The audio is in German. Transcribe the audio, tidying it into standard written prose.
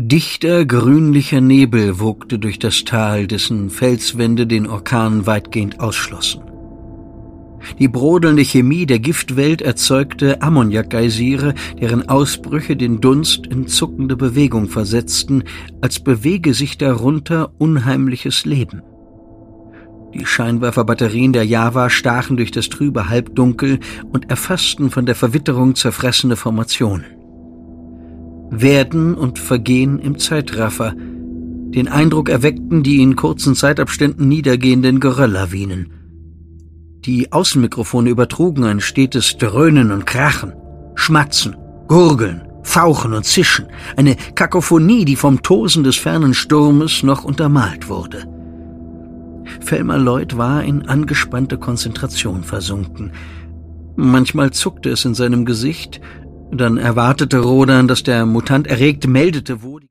Dichter, grünlicher Nebel wogte durch das Tal, dessen Felswände den Orkan weitgehend ausschlossen. Die brodelnde Chemie der Giftwelt erzeugte Ammoniakgeysire, deren Ausbrüche den Dunst in zuckende Bewegung versetzten, als bewege sich darunter unheimliches Leben. Die Scheinwerferbatterien der Java stachen durch das trübe Halbdunkel und erfassten von der Verwitterung zerfressene Formationen. Werden und Vergehen im Zeitraffer, den Eindruck erweckten die in kurzen Zeitabständen niedergehenden Gerölllawinen. Die Außenmikrofone übertrugen ein stetes Dröhnen und Krachen, Schmatzen, Gurgeln, Fauchen und Zischen, eine Kakophonie, die vom Tosen des fernen Sturmes noch untermalt wurde. Thelma Lloyd war in angespannte Konzentration versunken. Manchmal zuckte es in seinem Gesicht, dann erwartete Rodan, dass der Mutant erregt meldete, wo